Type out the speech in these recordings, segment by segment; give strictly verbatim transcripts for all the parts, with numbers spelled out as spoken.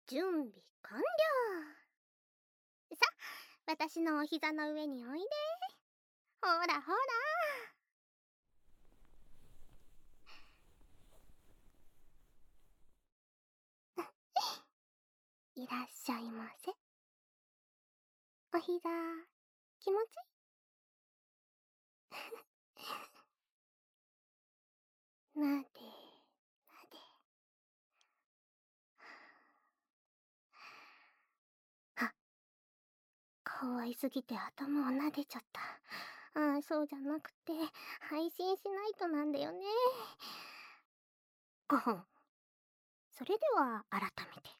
準備完了。さ、私のお膝の上においで。ほらほら。いらっしゃいませ。お膝、気持ちいいなでなで。あ、可愛すぎて頭を撫でちゃった。ああ、そうじゃなくて、配信しないとなんだよね。ごほん。それでは、改めて。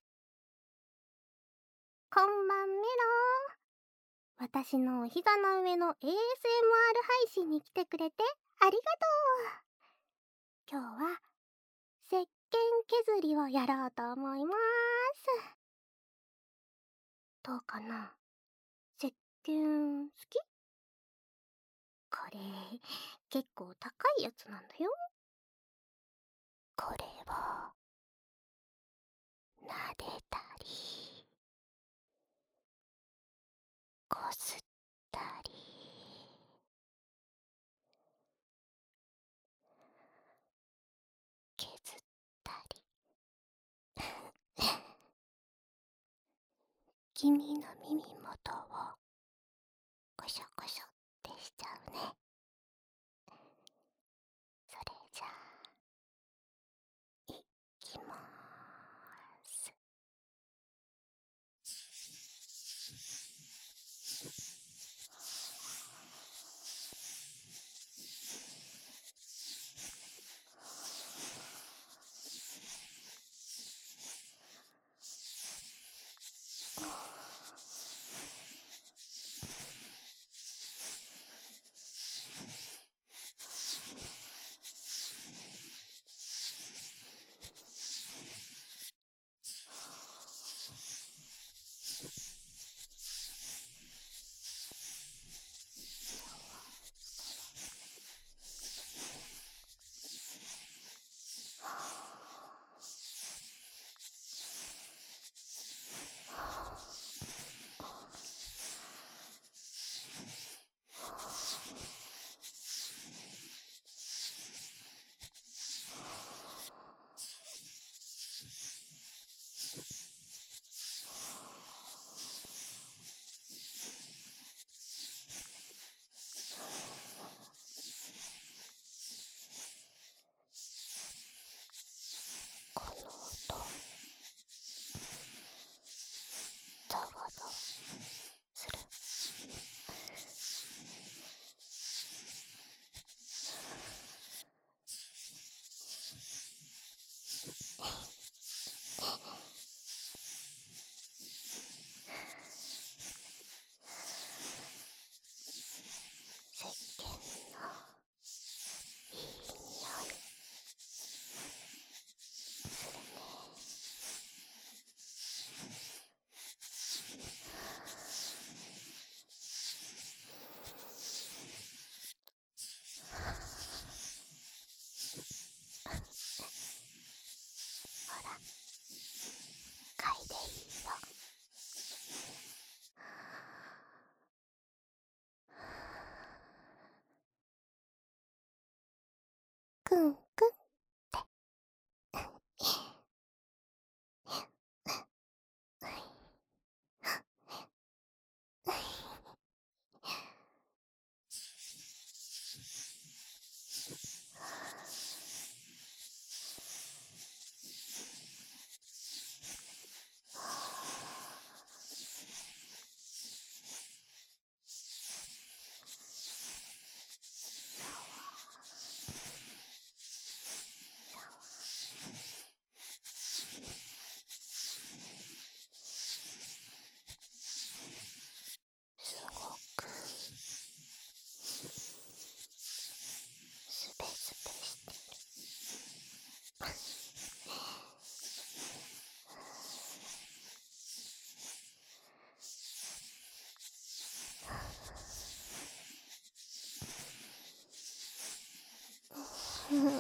こんばんめろ。私のお膝の上の エーエスエムアール 配信に来てくれてありがとう。今日は、石鹸削りをやろうと思います。どうかな？石鹸好き？これ、結構高いやつなんだよ。これを、撫でたり、こすったり、削ったり。君の耳元を、こしょこしょってしちゃうね。それじゃあ、いきまーす。この音、ザワザワする。石鹸のいい匂いするね。ほら、嗅いでいいよ。くんくんって。すごくスベスベしてる。うん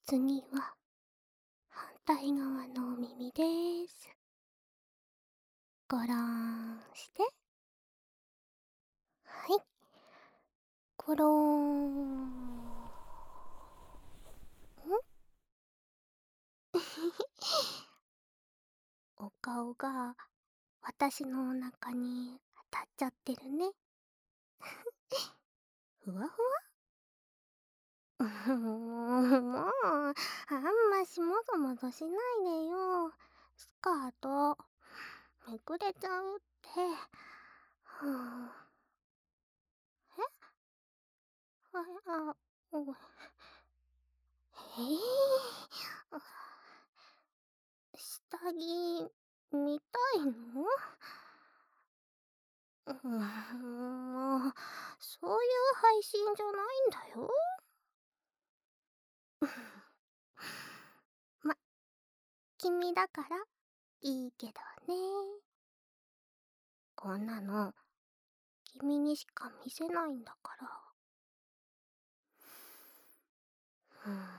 次は反対側のお耳です。ご覧して。はい。ゴローン。んお顔が私のお腹に当たっちゃってるね。ふわふわうーん、もう、あんましもぞもぞしないでよ。スカート、めくれちゃうって。はぁ。えあ、あ、おえぇ、下着、見たいの？うーん、もう、そういう配信じゃないんだよ。ま、君だからいいけどね。こんなの君にしか見せないんだから。ふん。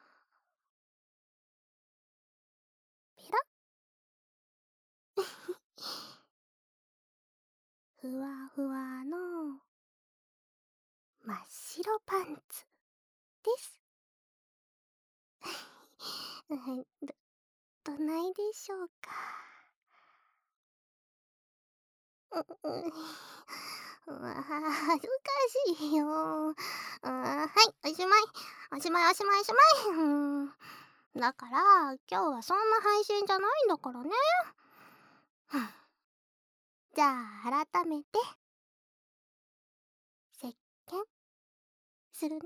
ペラふわふわの真っ白パンツです。ど、どないでしょうか。う、う、うわ、恥ずかしいよ。あ、はい、おしまい。おしまいおしまいおしまい。うん。だから、今日はそんな配信じゃないんだからね。じゃあ、改めて、石鹸するね。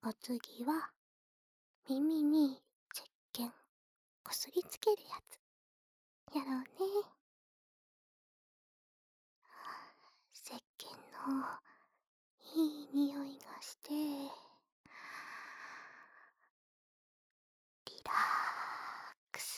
お次は耳に石鹸こすりつけるやつやろうね。石鹸のいい匂いがしてリラックス。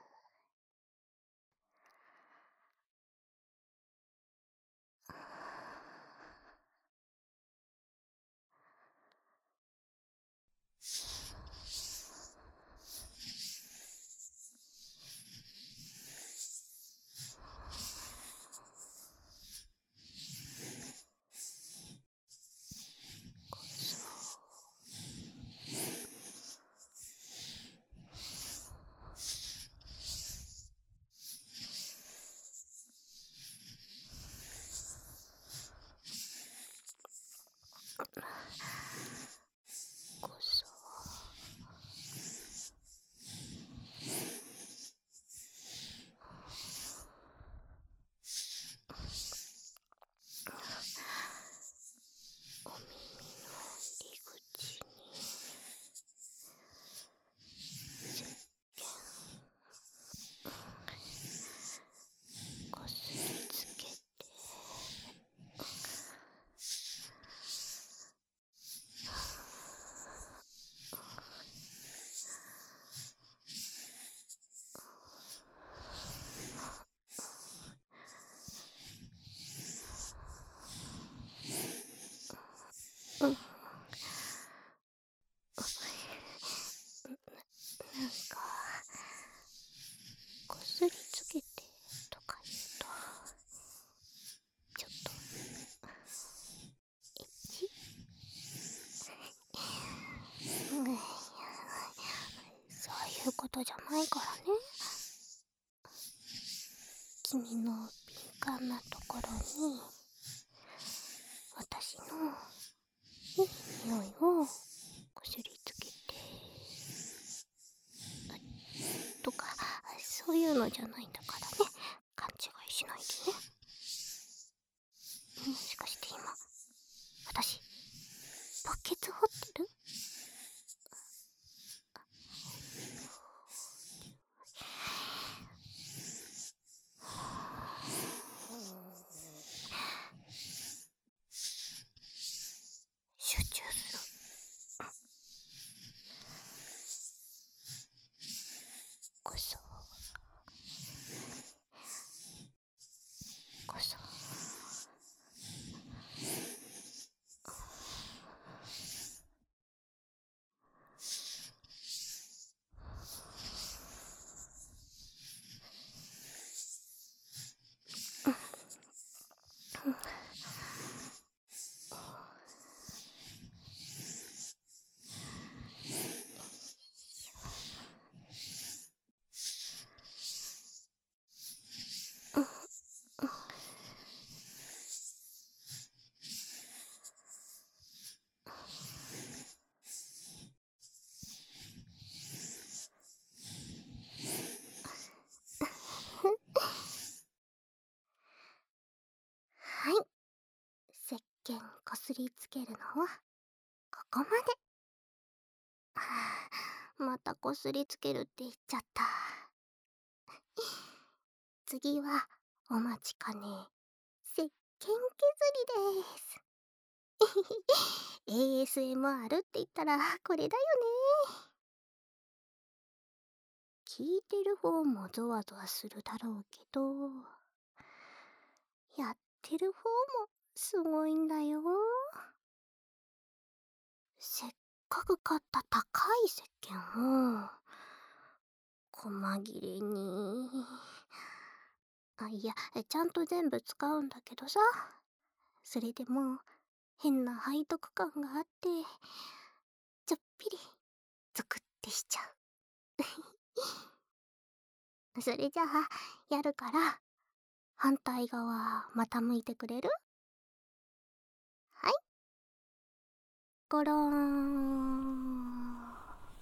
こそお耳の入り口に石鹸こすりつけてうんなんかこすりつけてとか言うとちょっとエッチうんそういうことじゃないからね。君の敏感なところに私のいい匂いをこすりつけてとかそういうのじゃないんだからね。勘違いしないでね。もしかして今私バケツ掘ってる？集中する。こそこそはい。石鹸こすりつけるのはここまで。はあ、またこすりつけるって言っちゃった。次はお待ちかね石鹸削りです。エーエスエムアール って言ったらこれだよね。聞いてる方もゾワゾワするだろうけどやってる方もすごいんだよ。せっかく買った高い石鹸を細切れにあいやちゃんと全部使うんだけどさ、それでも変な背徳感があってちょっぴりゾクってしちゃう。それじゃあやるから反対側また向いてくれる？はいゴローン。ん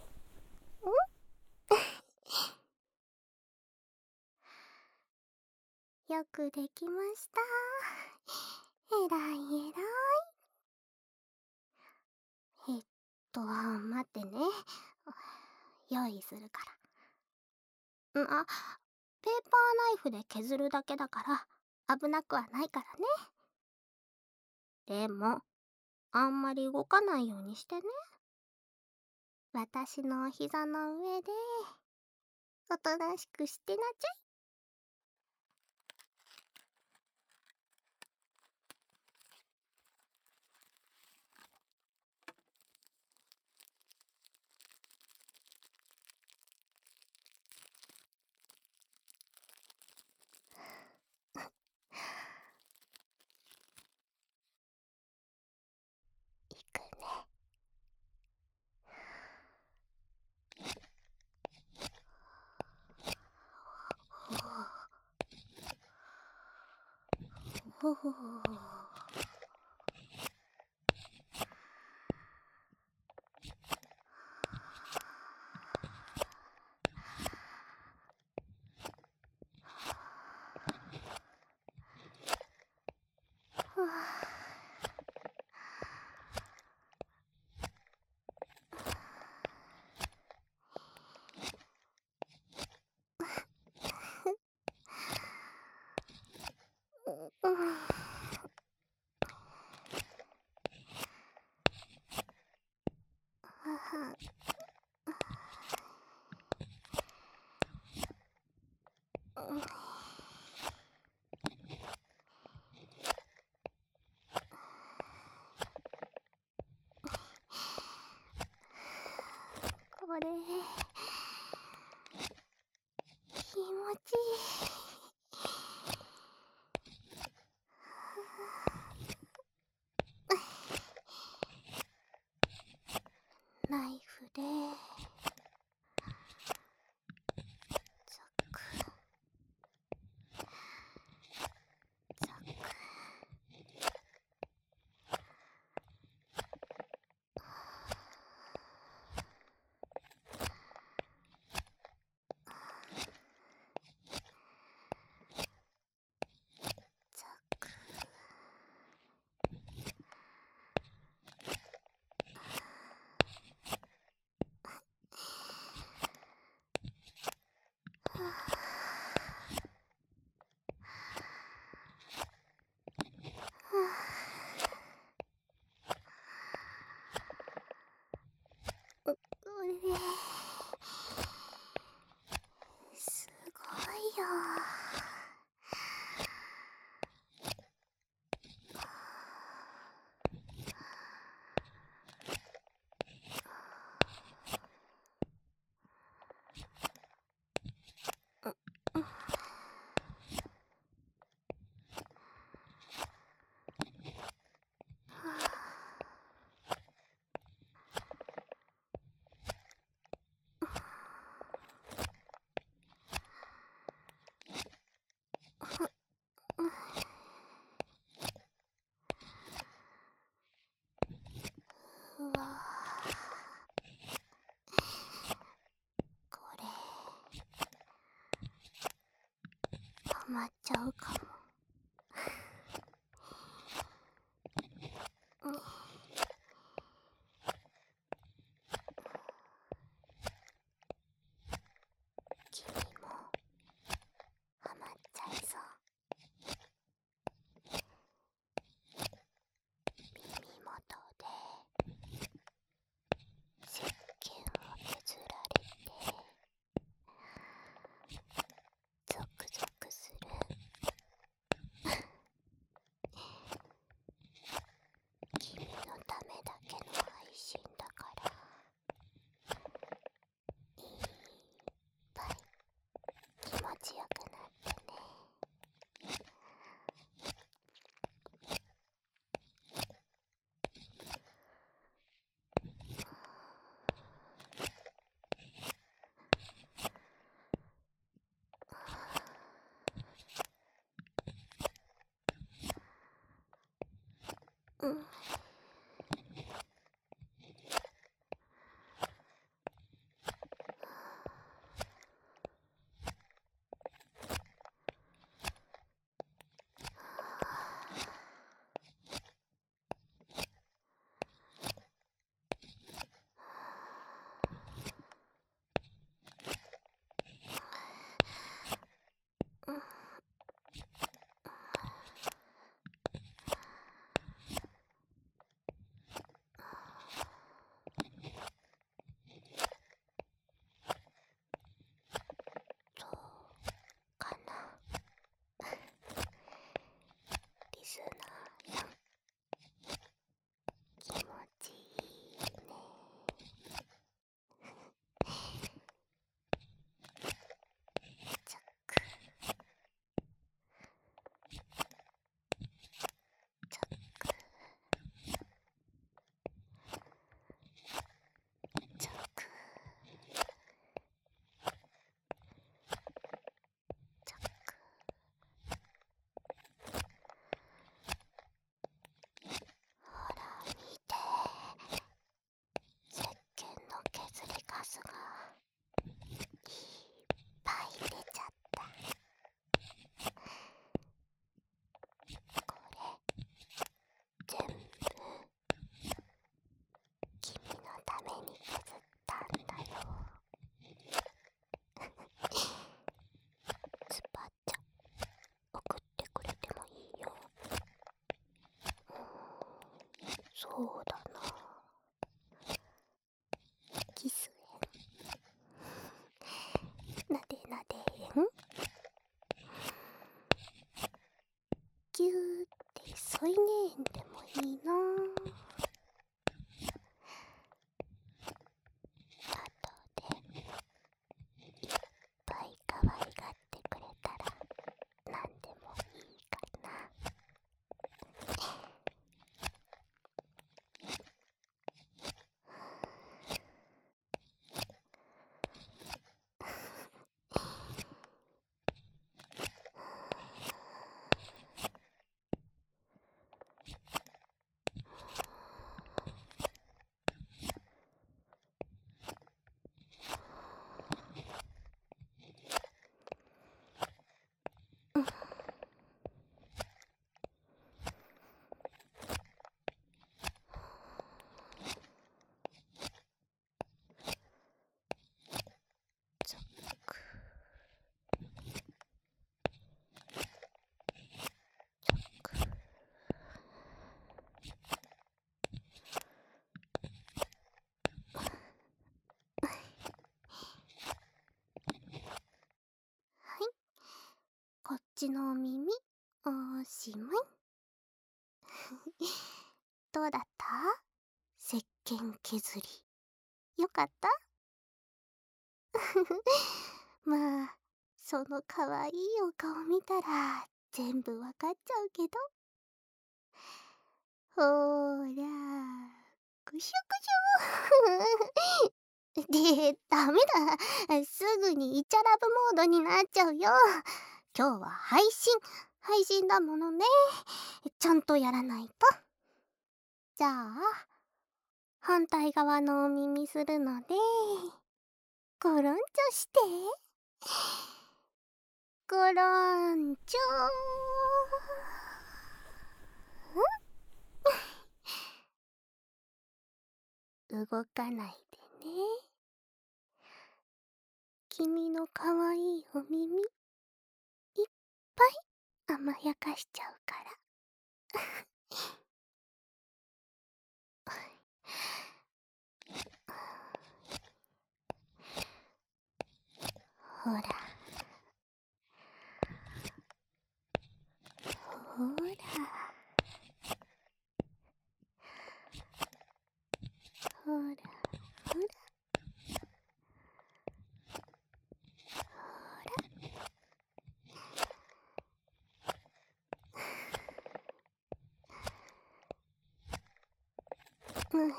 よくできました。えらいえらい。えっと待ってね。用意するから。んあ、ペーパーナイフで削るだけだから危なくはないからね。でも、あんまり動かないようにしてね。私のお膝の上で、おとなしくしてなちゃい。いくね。ほほほほ。これ気持ちいい。ナイフでザクザク。ザク。うれすごいよ。うわ、これハマっちゃうかも。君もハマっちゃいそう。耳元で石鹸を削られてゾクゾクする。君のためだけの配信だからいっぱい気持ちよくなってね。うん。 そうだな。キスへん。なでなでへん。ぎゅーって添いねえんでもいいな。あとでいっぱい可愛がってくれたらなんでもいいかな。こっちのお耳おしまい。どうだった？石鹸削りよかった？まあそのかわいいお顔見たら全部わかっちゃうけど。ほーらくしゅくしゅで、ダメだ。すぐにイチャラブモードになっちゃうよ。今日は配信配信だものね。ちゃんとやらないと。じゃあ反対側のお耳するのでゴロンチョして。ゴロンチョん動かないでね。君のかわいいお耳いっぱい甘やかしちゃうから。ほらほらほらほらほら。うん。よ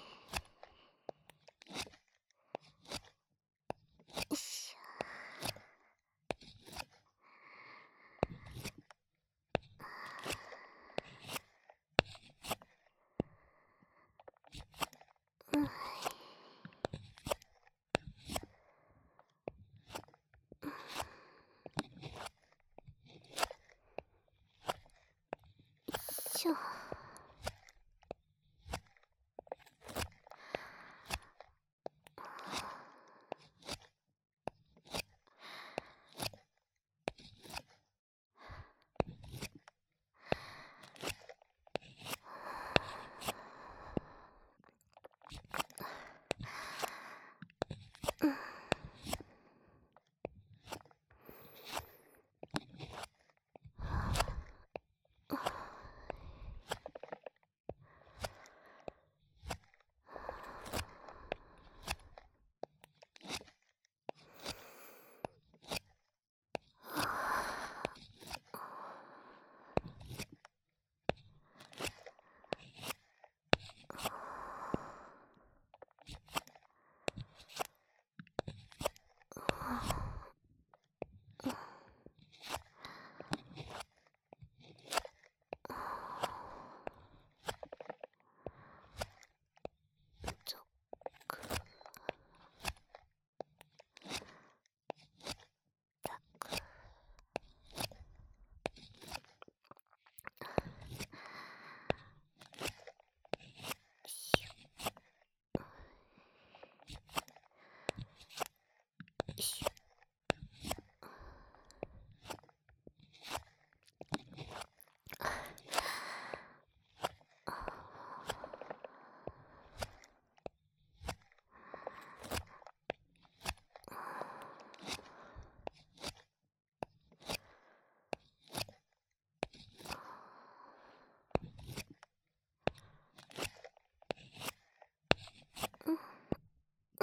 いしょ。うん。しょ。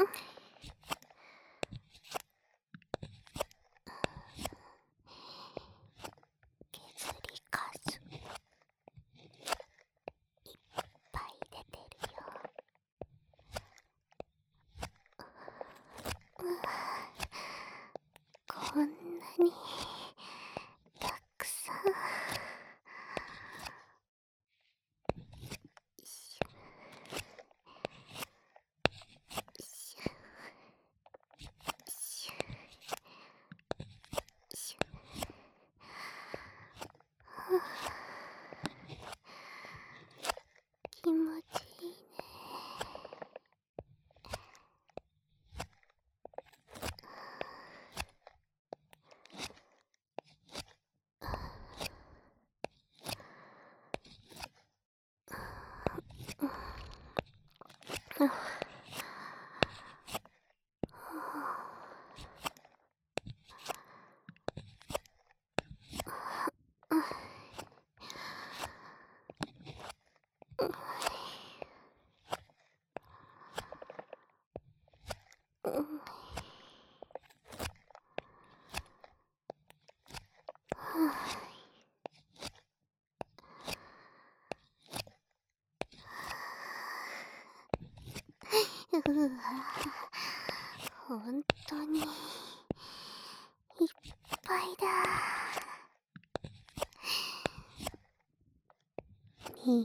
削りかすいっぱい出てるよ。こんなにたくさん。気持ちいいね。うわ、ほんとにいっぱいだ。耳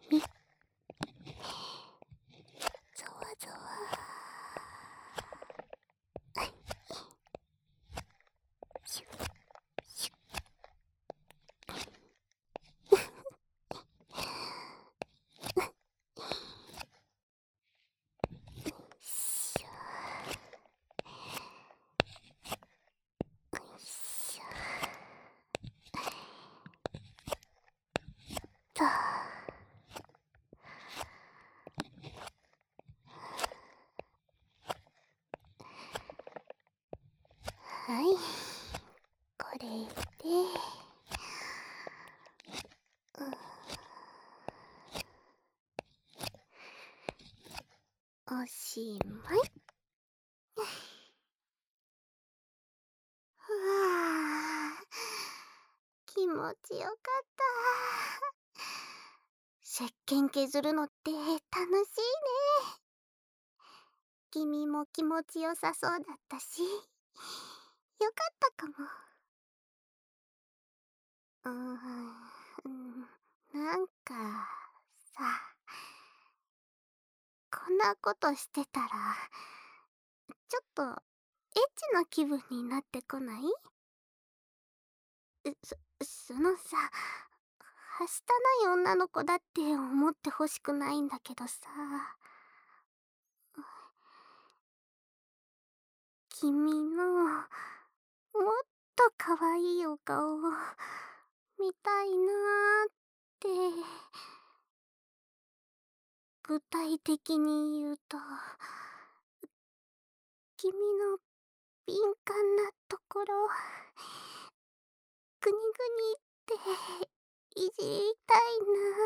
ゾワゾワ。シュッシュッと。はい、これで、うん、おしまい。ふわー、気持ちよかった。石鹸削るのって楽しいね。君も気持ちよさそうだったし、よかったかも。うーん、なんかさ、こんなことしてたらちょっとエッチな気分になってこない？そ、そのさ、はしたない女の子だって思ってほしくないんだけどさ、君のもっと可愛いお顔を見たいなーって。具体的に言うと、君の敏感なところ、グニグニっていじりたい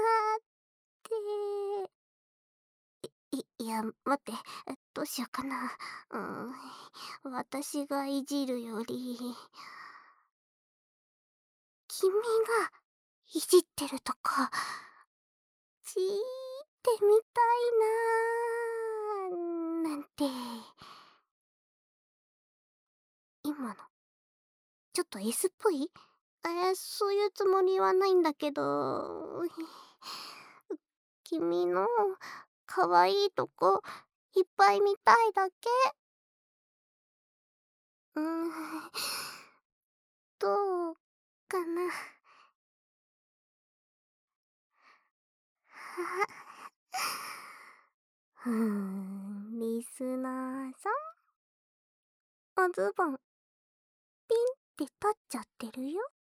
なーって。い、いや、待って、どうしようかな。うーん、私がいじるより、君がいじってるとこ、じーってみたいなーなんて。今の、ちょっと S っぽい？えー、そういうつもりはないんだけど、君の可愛いとこいっぱい見たいだけ。うーん、どうかな。ふーん、リスナーさん、おズボンピンって立っちゃってるよ。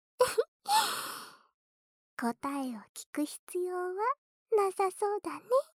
答えを聞く必要はなさそうだね。